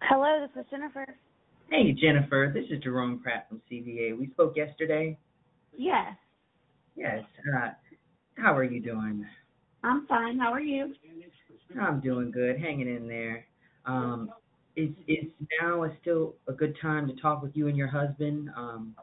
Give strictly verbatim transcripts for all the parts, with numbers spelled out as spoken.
Hello, this is Jennifer. Hey, Jennifer. This is Jerome Pratt from C V A. We spoke yesterday. Yes, Yes. Uh, how are you doing? I'm fine. How are you? I'm doing good, hanging in there. Um, is is now a still a good time to talk with you and your husband um,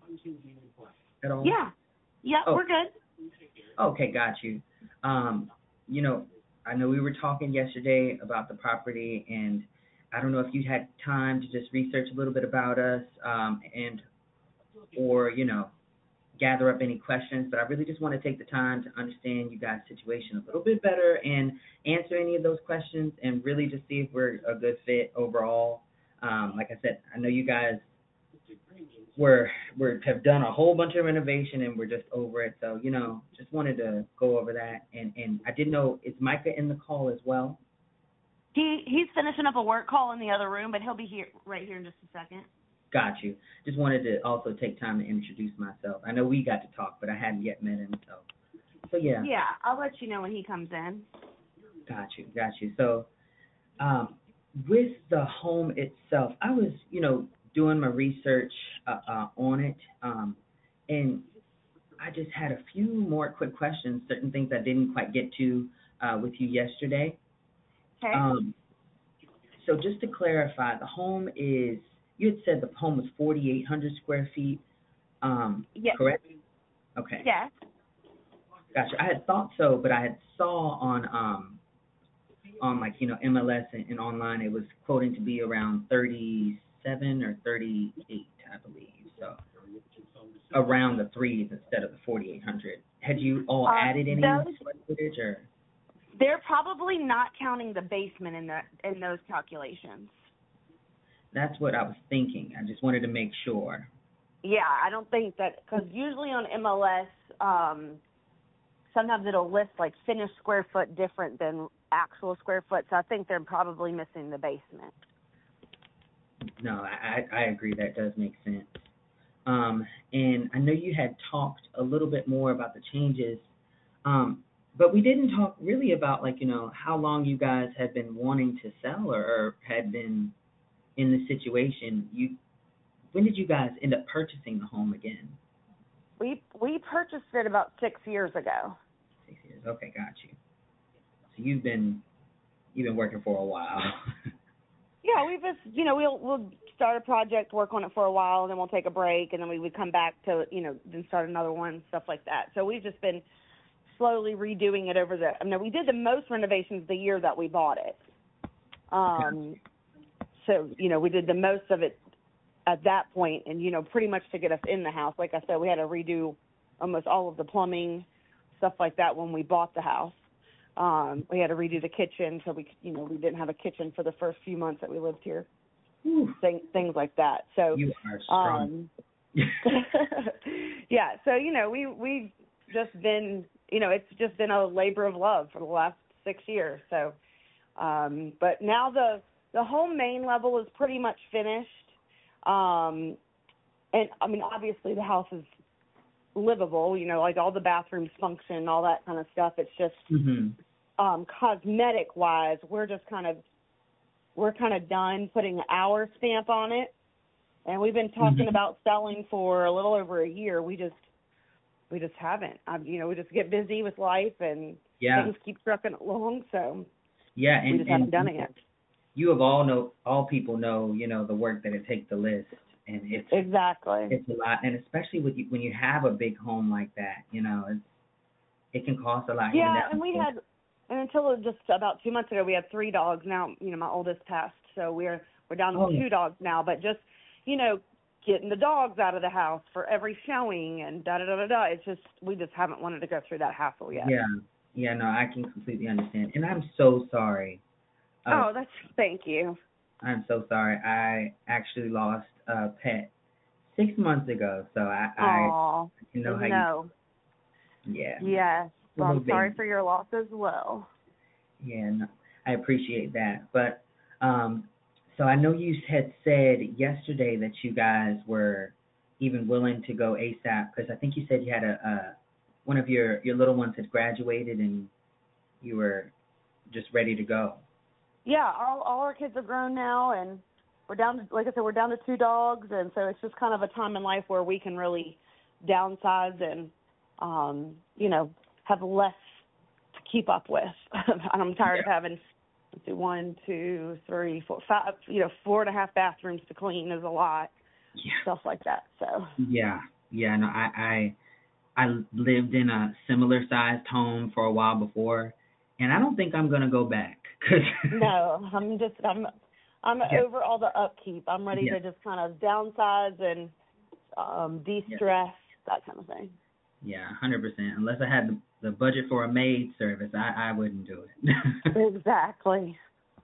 at all? Yeah. Yep, Oh, we're good. okay, got you. Um, you know, I know we were talking yesterday about the property, and I don't know if you had time to just research a little bit about us, um, and or you know gather up any questions, but I really just want to take the time to understand you guys' situation a little bit better and answer any of those questions and really just see if we're a good fit overall. Um, like I said, I know you guys were, were have done a whole bunch of renovation and we're just over it. So, you know, just wanted to go over that. And, and I didn't know, is Micah in the call as well? He he's finishing up a work call in the other room, but he'll be here right here in just a second. Got you. Just wanted to also take time to introduce myself. I know we got to talk, but I hadn't yet met him. So, so yeah. Yeah, I'll let you know when he comes in. Got you, got you. So, um, with the home itself, I was, you know, doing my research uh, uh, on it, um, and I just had a few more quick questions, certain things I didn't quite get to uh, with you yesterday. Okay. Um, so just to clarify, the home is, you had said the home was forty-eight hundred square feet, um, Yes. correct? Okay, Yes. gotcha. I had thought so, but I had saw on um, on like you know M L S and, and online it was quoting to be around thirty-seven or thirty-eight, I believe. So around the threes instead of the forty-eight hundred. Had you all Uh, added any those square footage or? they're probably not counting the basement in the in those calculations. That's what I was thinking. I just wanted to make sure. Yeah, I don't think that because usually on M L S, um, sometimes it'll list like finished square foot different than actual square foot. So I think they're probably missing the basement. No, I, I I agree. That does make sense. Um, and I know you had talked a little bit more about the changes, um, but we didn't talk really about like you know how long you guys had been wanting to sell or, or had been in the situation. You when did you guys end up purchasing the home again? We we purchased it about six years ago. Six years. Okay, got you. So you've been you've been working for a while. Yeah, we just you know we'll we'll start a project, work on it for a while, and then we'll take a break, and then we would come back to you know then start another one, stuff like that. So we've just been slowly redoing it over the. I mean, we did the most renovations the year that we bought it. Um, so you know we did the most of it at that point, and you know pretty much to get us in the house. Like I said, we had to redo almost all of the plumbing, stuff like that when we bought the house. Um, we had to redo the kitchen, so we, you know, we didn't have a kitchen for the first few months that we lived here. Whew. Things, things like that. So, You are strong. um, yeah. So you know, we we just been, you know, it's just been a labor of love for the last six years. So, um, but now the the whole main level is pretty much finished. Um, and I mean, obviously the house is livable, you know, like all the bathrooms function, all that kind of stuff. It's just Mm-hmm. um, cosmetic wise, we're just kind of we're kind of done putting our stamp on it, and we've been talking Mm-hmm. about selling for a little over a year. We just we just haven't. Um, you know, we just get busy with life and Yeah. things keep trucking along, so Yeah, we and just haven't and done it yet. you of all know all people know you know the work that it takes to list, and it's Exactly. it's a lot, and especially with you, when you have a big home like that, you know, it's it can cost a lot. Even Yeah, down and we to, had, and until just about two months ago, we had three dogs. Now, you know, my oldest passed, so we're we're down oh to two dogs now. But just, you know, getting the dogs out of the house for every showing and da da da da da. It's just we just haven't wanted to go through that hassle yet. yeah, yeah, no, I can completely understand, and I'm so sorry. Uh, Oh, that's thank you. I'm so sorry. I actually lost a pet six months ago, so I I Oh, you know how no. you yeah. Yes. A Well, little I'm sorry baby. for your loss as well. Yeah, no, I appreciate that. But um, so I know you had said yesterday that you guys were even willing to go ASAP because I think you said you had a, a one of your your little ones had graduated and you were just ready to go. Yeah, all all our kids are grown now, and we're down to, like I said, we're down to two dogs, and so it's just kind of a time in life where we can really downsize and, um, you know, have less to keep up with. I'm tired yeah. of having, let's see, one, two, three, four, five, you know, four and a half bathrooms to clean is a lot. Yeah. Stuff like that. So. Yeah. Yeah. No, I, I, I lived in a similar sized home for a while before, and I don't think I'm gonna go back. Cause no, I'm just I'm I'm yeah. over all the upkeep. I'm ready yeah. to just kind of downsize and um, de-stress, yeah. that kind of thing. Yeah, one hundred percent. Unless I had the, the budget for a maid service, I, I wouldn't do it. Exactly.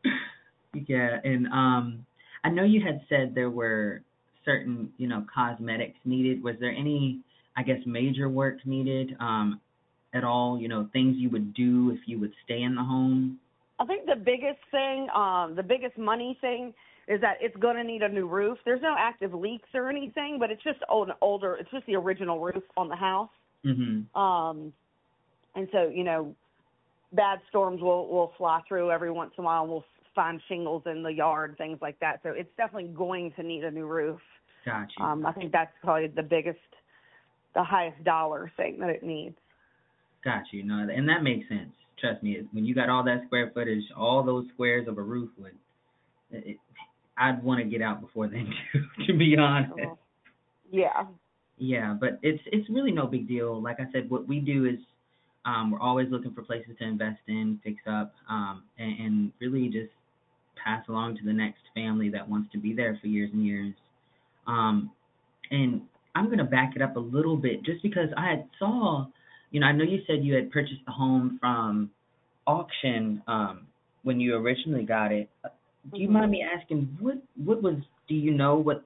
Yeah, and um, I know you had said there were certain, you know, cosmetics needed. Was there any, I guess, major work needed um, at all? You know, things you would do if you would stay in the home? I think the biggest thing, um, the biggest money thing is that it's going to need a new roof. There's no active leaks or anything, but it's just old, older. It's just the original roof on the house. Mm-hmm. Um, and so, you know, bad storms will, will fly through every once in a while, and we'll find shingles in the yard, things like that. So it's definitely going to need a new roof. Gotcha. Um, I think that's probably the biggest, the highest dollar thing that it needs. Got you. No, and that makes sense. Trust me, when you got all that square footage, all those squares of a roof would, it, I'd want to get out before then too, to be honest. Oh, yeah. Yeah, but it's it's really no big deal. Like I said, what we do is um, we're always looking for places to invest in, fix up, um, and, and really just pass along to the next family that wants to be there for years and years. Um, and I'm going to back it up a little bit just because I had saw, you know, I know you said you had purchased the home from auction um, when you originally got it. Do you Mm-hmm. mind me asking, what what was, do you know what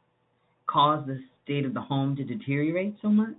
caused the state of the home to deteriorate so much?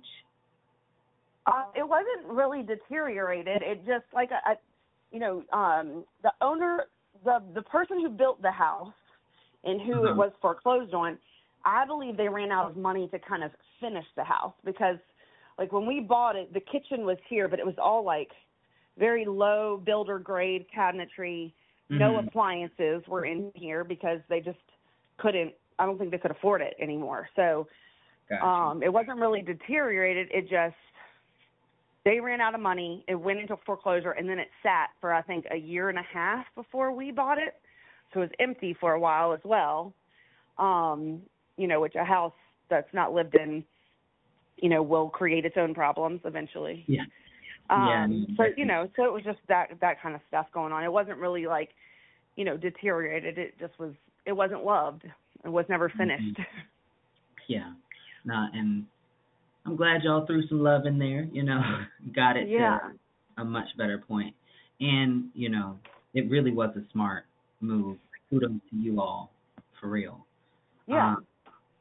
Uh, it wasn't really deteriorated. It just, like, a, a, you know, um, the owner, the the person who built the house and who Uh-huh. it was foreclosed on, I believe they ran out of money to kind of finish the house because, like, when we bought it, the kitchen was here, but it was all, like, very low builder-grade cabinetry. Mm-hmm. No appliances were in here because they just couldn't, I don't think they could afford it anymore. So Gotcha. um, it wasn't really deteriorated. It just, they ran out of money. It went into foreclosure, and then it sat for, I think, a year and a half before we bought it. So it was empty for a while as well, um, you know, which a house that's not lived in, you know, will create its own problems eventually. Yeah. Um, yeah. so, you know, so it was just that, that kind of stuff going on. It wasn't really like, you know, deteriorated. It just was, it wasn't loved. It was never finished. Mm-hmm. Yeah. No, and I'm glad y'all threw some love in there, you know, got it Yeah. to a much better point. And, you know, it really was a smart move. Kudos to you all, for real. Yeah. Um,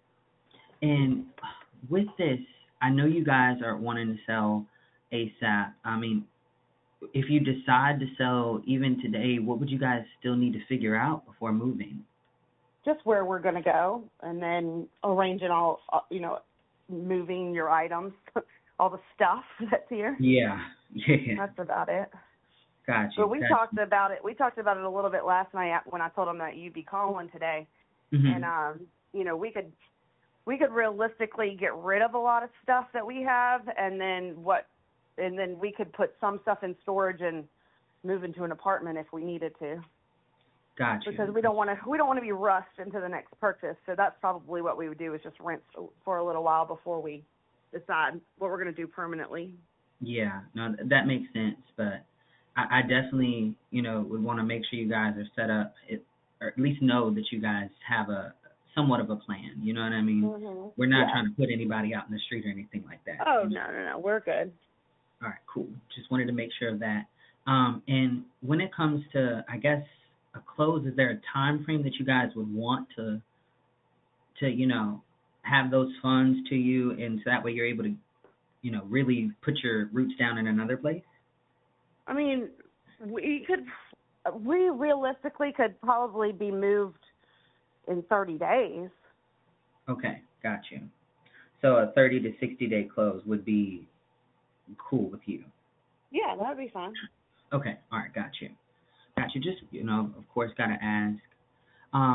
and with this, I know you guys are wanting to sell ASAP. I mean, if you decide to sell even today, what would you guys still need to figure out before moving? Just where we're going to go, and then arranging all, uh, you know, moving your items, all the stuff that's here. Yeah, yeah. That's about it. Gotcha. But we gotcha. talked about it. We talked about it a little bit last night when I told him that you'd be calling today, Mm-hmm. and um, you know, we could we could realistically get rid of a lot of stuff that we have, and then what, and then we could put some stuff in storage and move into an apartment if we needed to. Gotcha. Because we don't want to, we don't want to be rushed into the next purchase. So that's probably what we would do, is just rent for a little while before we decide what we're going to do permanently. Yeah, no, that makes sense. But I, I definitely, you know, would want to make sure you guys are set up, it, or at least know that you guys have a somewhat of a plan. You know what I mean? Mm-hmm. We're not Yeah. trying to put anybody out in the street or anything like that. Oh, you know? no, no, no. We're good. All right, cool. Just wanted to make sure of that. Um, and when it comes to, I guess, a close, is there a time frame that you guys would want to, to you know, have those funds to you, and so that way you're able to, you know, really put your roots down in another place? I mean, we could, we realistically could probably be moved in thirty days. Okay, got you. So a thirty to sixty day close would be cool with you. Yeah, that would be fine. Okay, all right, got you. Got you. Just, you know, of course, got to ask. Um,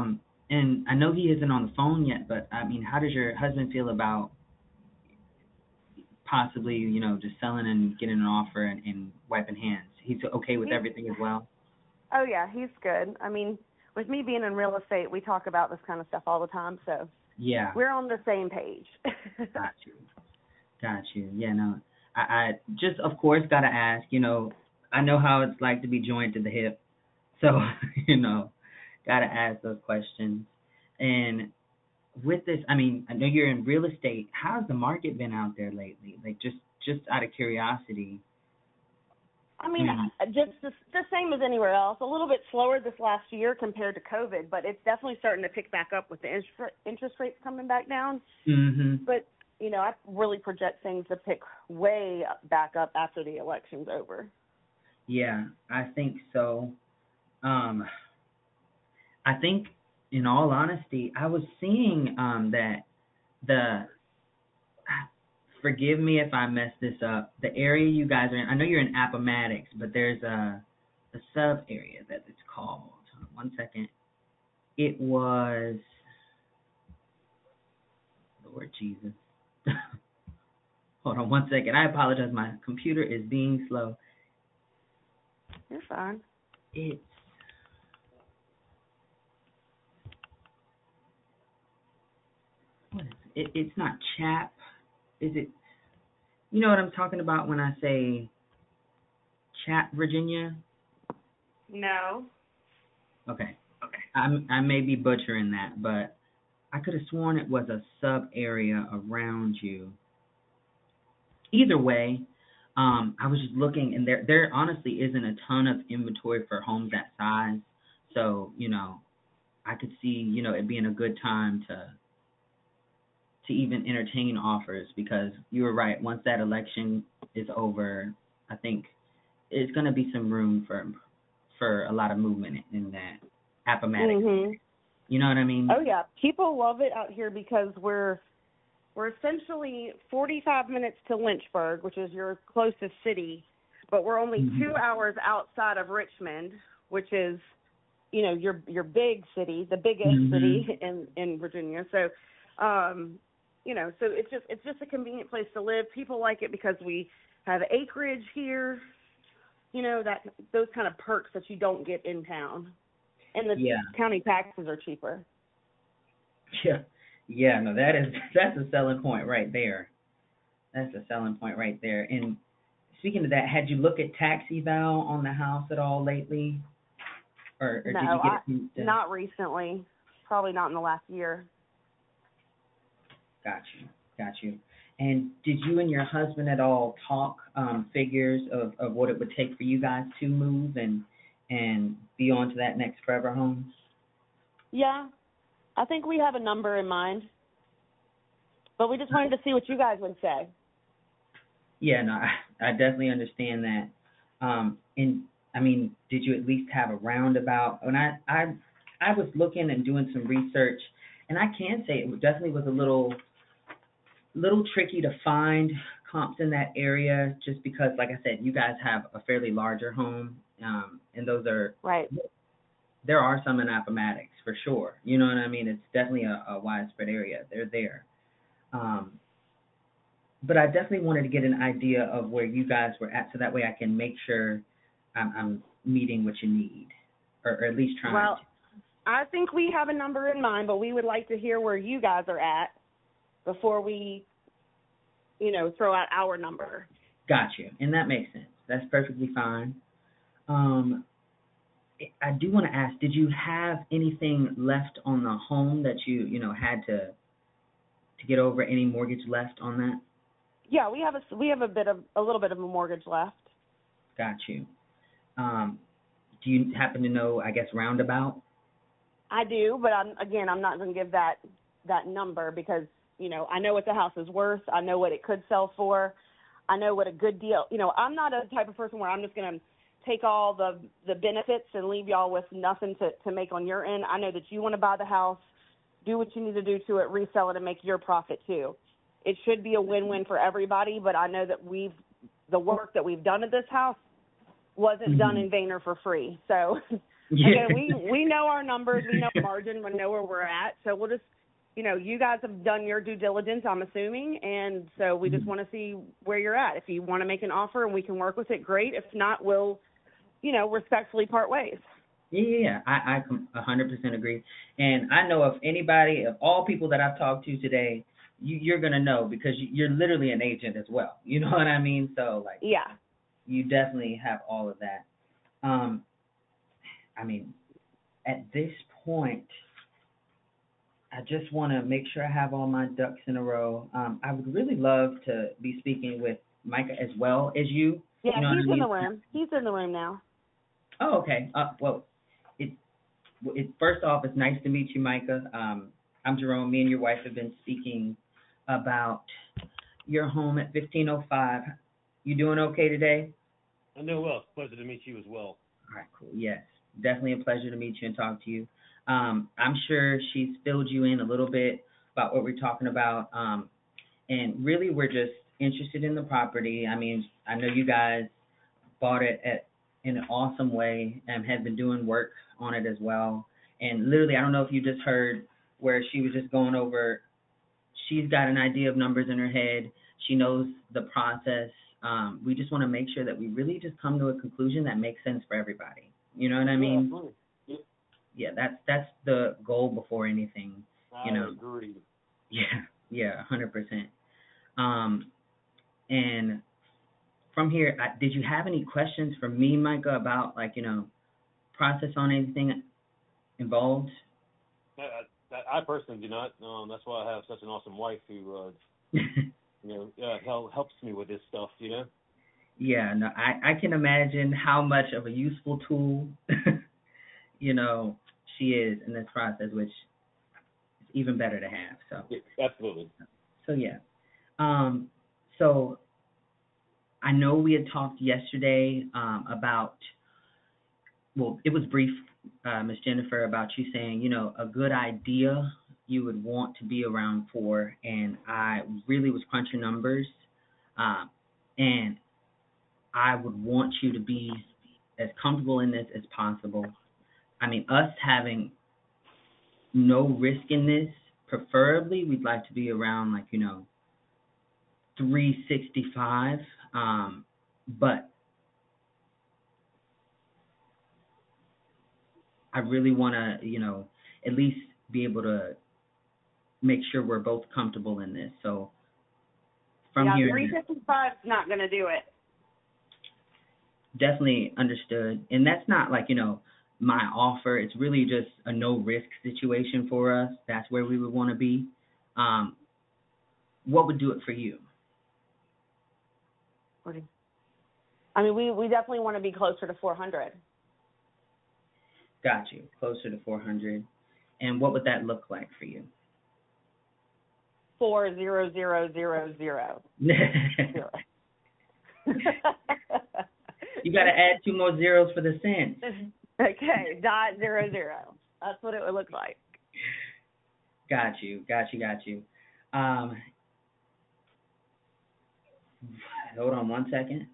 and I know he isn't on the phone yet, but I mean, how does your husband feel about possibly, you know, just selling and getting an offer and, and wiping hands? He's okay with He's, everything as well? oh yeah, he's good. I mean, with me being in real estate, we talk about this kind of stuff all the time, so Yeah. we're on the same page. Got you. Got you. Yeah, no. I, I just, of course, got to ask, you know, I know how it's like to be joined to the hip. So, you know, got to ask those questions. And with this, I mean, I know you're in real estate. How's the market been out there lately? Like, just, just out of curiosity. I mean, I mean just the, the same as anywhere else. A little bit slower this last year compared to COVID, but it's definitely starting to pick back up with the interest interest rates coming back down. Mm-hmm. But, you know, I really project things to pick way back up after the election's over. Yeah, I think so. Um, I think, in all honesty, I was seeing um, that the, forgive me if I mess this up, the area you guys are in, I know you're in Appomattox, but there's a, a sub area that it's called. One second. It was, Lord Jesus. Hold on one second. I apologize. My computer is being slow. You're fine. It's, what is it? it? It's not Chap. Is it, you know what I'm talking about when I say Chap, Virginia? No. Okay. Okay. I'm, I may be butchering that, but I could have sworn it was a sub area around you. Either way, um, I was just looking, and there there honestly isn't a ton of inventory for homes that size. So, you know, I could see, you know, it being a good time to to even entertain offers, because you were right. Once that election is over, I think it's going to be some room for for a lot of movement in that Appomattox. Mm-hmm. You know what I mean? Oh yeah, people love it out here because we're we're essentially forty-five minutes to Lynchburg, which is your closest city, but we're only Mm-hmm. two hours outside of Richmond, which is, you know, your your big city, the biggest Mm-hmm. city in in Virginia. So, um, you know, so it's just it's just a convenient place to live. People like it because we have acreage here, you know, that those kind of perks that you don't get in town. And the Yeah. county taxes are cheaper. Yeah. Yeah, no, that is that's a selling point right there. That's a selling point right there. And speaking of that, had you looked at tax eval on the house at all lately? Or, or No, did you get I, it from the, not recently. Probably not in the last year. got you. Got you. And did you and your husband at all talk um, figures of, of what it would take for you guys to move and and be on to that next forever home? Yeah, I think we have a number in mind, but we just wanted to see what you guys would say. Yeah, no, I, I definitely understand that. Um, and I mean, did you at least have a roundabout? When I, I, I was looking and doing some research, and I can say it definitely was a little, little tricky to find comps in that area, just because, like I said, you guys have a fairly larger home, um, and those are Right. There are some in Appomattox for sure. You know what I mean? It's definitely a, a widespread area. They're there. Um, but I definitely wanted to get an idea of where you guys were at, so that way I can make sure I'm, I'm meeting what you need, or, or at least trying Well, to. I think we have a number in mind, but we would like to hear where you guys are at before we, you know, throw out our number. Got you. And that makes sense. That's perfectly fine. Um, I do want to ask, did you have anything left on the home that you, you know, had to to get over? Any mortgage left on that? Yeah, we have a we have a bit of a little bit of a mortgage left. Got you. Um, do you happen to know, I guess, roundabout? I do, but I'm again, I'm not going to give that that number because, you know, I know what the house is worth. I know what it could sell for. I know what a good deal. You know, I'm not a type of person where I'm just going to take all the the benefits and leave y'all with nothing to, to make on your end. I know that you want to buy the house, do what you need to do to it, resell it, and make your profit too. It should be a win-win for everybody, but I know that we've the work that we've done at this house wasn't Mm-hmm. done in vain or for free. So Okay, we we know our numbers, we know margin, we know where we're at. So we'll just, you know, you guys have done your due diligence, I'm assuming, and so we just want to see where you're at. If you want to make an offer and we can work with it, great. If not, we'll, you know, respectfully part ways. Yeah, yeah, yeah. I I com- one hundred percent agree. And I know if anybody, of all people that I've talked to today, you, you're gonna know because you, you're literally an agent as well. You know what I mean? So like, Yeah. you definitely have all of that. Um, I mean, at this point, I just want to make sure I have all my ducks in a row. Um, I would really love to be speaking with Micah as well as you. Yeah, You know he's what I in mean? the room. He's in the room now. Oh, okay. Uh, well, it, it first off, it's nice to meet you, Micah. Um, I'm Jerome. Me and your wife have been speaking about your home at fifteen oh five. You doing okay today? I'm doing well. Pleasure to meet you as well. All right, cool. Yes, definitely a pleasure to meet you and talk to you. Um, I'm sure she's filled you in a little bit about what we're talking about. Um, and really, we're just interested in the property. I mean, I know you guys bought it at in an awesome way and have been doing work on it as well. And literally, I don't know if you just heard where she was just going over. She's got an idea of numbers in her head. She knows the process. Um, we just want to make sure that we really just come to a conclusion that makes sense for everybody. You know what I mean? Yeah, yeah. Yeah, that's that's the goal before anything. I You know. agree. Yeah, yeah, one hundred percent. Um, and from here, I, did you have any questions for me, Micah, about like you know, process on anything involved? I, I, I personally do not. Um, that's why I have such an awesome wife who, uh, you know, uh, hel- helps me with this stuff. You know. Yeah, no, I I can imagine how much of a useful tool, you know, she is in this process, which is even better to have. So. Yeah, absolutely. So yeah. Um. So. I know we had talked yesterday um, about, well, it was brief, uh, Miss Jennifer, about you saying, you know, a good idea you would want to be around four, and I really was crunching numbers, um, and I would want you to be as comfortable in this as possible. I mean, us having no risk in this, preferably, we'd like to be around like, you know, three sixty-five, um, but I really want to, you know, at least be able to make sure we're both comfortable in this. So from yeah, here, three fifty-five is not going to do it. definitely understood. And that's not like, you know, my offer. It's really just a no risk situation for us. That's where we would want to be. Um, what would do it for you? I mean, we, we definitely want to be closer to four hundred. Got you. Closer to four hundred. And what would that look like for you? Four zero zero zero zero. You got to add two more zeros for the cents. Okay, dot zero zero. That's what it would look like. Got you, got you, got you. Um, hold on one second.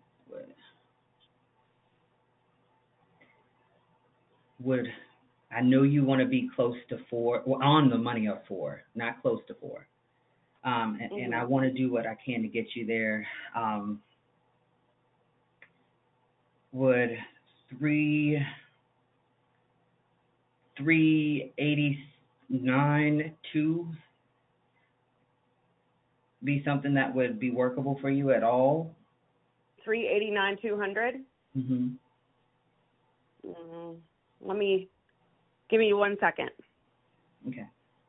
Would I know you want to be close to four, well, on the money of four, not close to four. Um, and, mm-hmm. and I want to do what I can to get you there. Um, would three three eighty nine two be something that would be workable for you at all? Three eighty nine two hundred. Mhm. Mm, let me give me one second. Okay.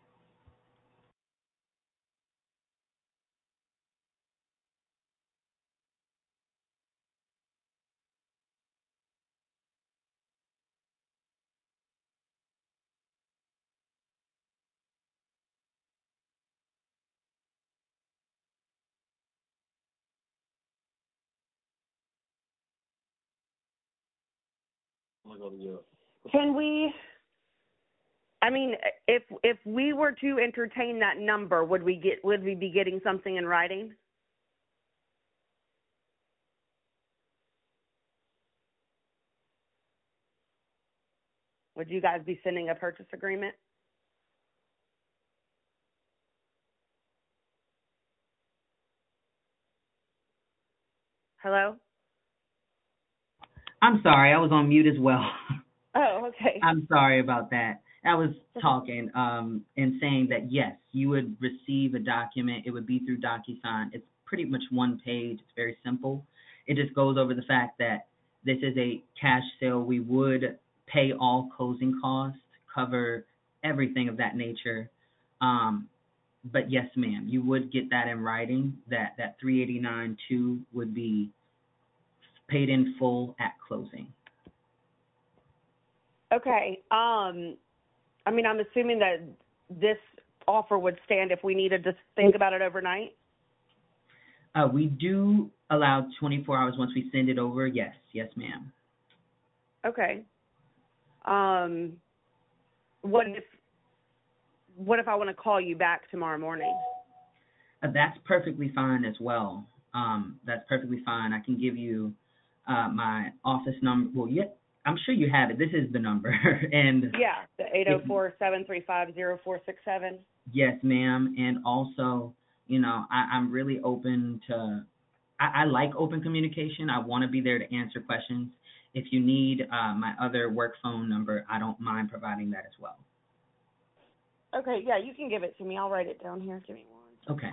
Can we, I mean, if if we were to entertain that number, would we get would we be getting something in writing? Would you guys be sending a purchase agreement? Hello? I'm sorry, I was on mute as well. Oh, okay. I'm sorry about that. I was talking um, and saying that, yes, you would receive a document. It would be through DocuSign. It's pretty much one page. It's very simple. It just goes over the fact that this is a cash sale. We would pay all closing costs, cover everything of that nature. Um, but, yes, ma'am, you would get that in writing, that that three eighty-nine two would be paid in full at closing. Okay. Um, I mean, I'm assuming that this offer would stand if we needed to think about it overnight. Uh, we do allow twenty-four hours once we send it over. Yes, yes, ma'am. Okay. Um, what if what if I want to call you back tomorrow morning? Uh, that's perfectly fine as well. Um, that's perfectly fine. I can give you uh, my office number. Well, yeah, I'm sure you have it. This is the number. and Yeah, the eight oh four, seven three five, oh four six seven. Yes, ma'am. And also, you know, I, I'm really open to, I, I like open communication. I want to be there to answer questions. If you need uh, my other work phone number, I don't mind providing that as well. Okay, yeah, you can give it to me. I'll write it down here. Give me one. Okay.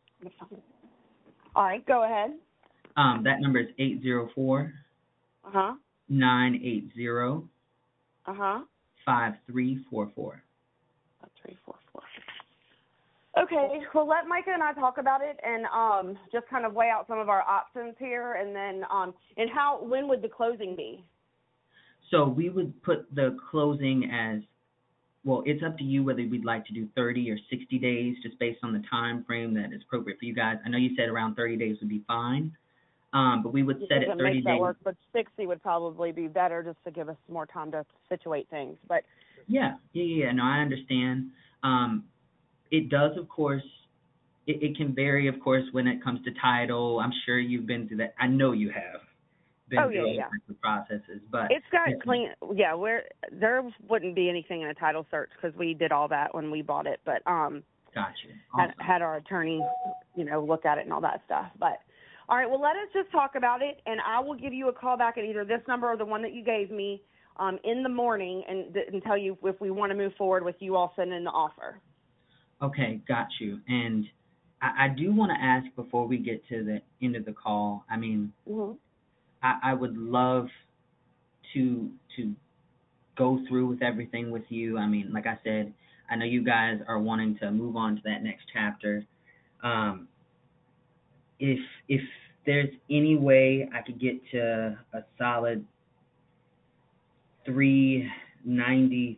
All right, go ahead. Um, that number is eight zero four, Uh-huh. nine eight zero, Uh-huh. five three four four. Three, four, four. Okay, well, let Micah and I talk about it and um, just kind of weigh out some of our options here, and then um, and how when would the closing be? So we would put the closing as, well, it's up to you whether we'd like to do thirty or sixty days, just based on the time frame that is appropriate for you guys. I know you said around thirty days would be fine, um, but we would set it thirty make that days. Work, but sixty would probably be better just to give us more time to situate things. But yeah, yeah, yeah. No, I understand. Um, it does, of course. It, it can vary, of course, when it comes to title. I'm sure you've been through that. I know you have. Been oh through yeah, all yeah. the processes, but it's got clean. Yeah, where there wouldn't be anything in a title search because we did all that when we bought it. But um, gotcha. Awesome. had had our attorney, you know, look at it and all that stuff. But all right, well, let us just talk about it, and I will give you a call back at either this number or the one that you gave me um, in the morning, and and tell you if we want to move forward with you all sending the offer. Okay, got you. And I, I do want to ask before we get to the end of the call. I mean. Mm-hmm. I, I would love to to go through with everything with you. I mean, like I said, I know you guys are wanting to move on to that next chapter. Um, if if there's any way I could get to a solid three ninety,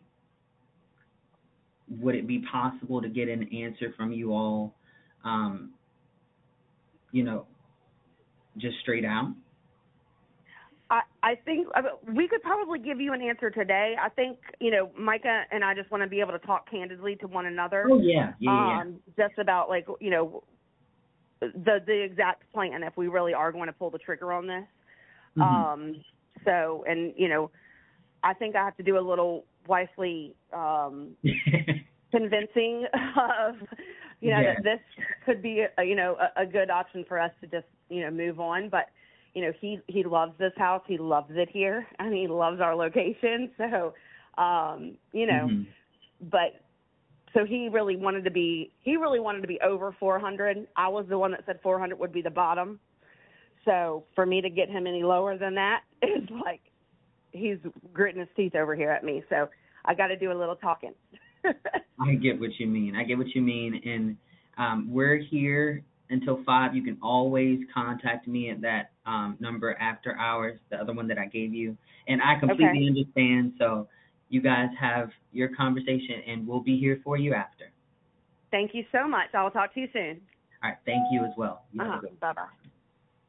would it be possible to get an answer from you all? Um, you know, just straight out. I, I think I mean, we could probably give you an answer today. I think, you know, Micah and I just want to be able to talk candidly to one another. Oh, yeah, yeah, um, yeah. Just about, like, you know, the the exact plan if we really are going to pull the trigger on this. Mm-hmm. Um, so, and, you know, I think I have to do a little wifely um, convincing of, you know, yeah. that this could be, a, you know, a, a good option for us to just, you know, move on. But you know, he, he loves this house. He loves it here, and he loves our location. So, um, you know, mm-hmm. but so he really wanted to be, he really wanted to be over four hundred. I was the one that said four hundred would be the bottom. So for me to get him any lower than that is like, he's gritting his teeth over here at me. So I got to do a little talking. I get what you mean. I get what you mean. And um, we're here until five. You can always contact me at that um, number after hours, the other one that I gave you. And I completely okay. understand. So you guys have your conversation, and we'll be here for you after. Thank you so much. I will talk to you soon. All right. Thank you as well. You uh-huh. Bye-bye.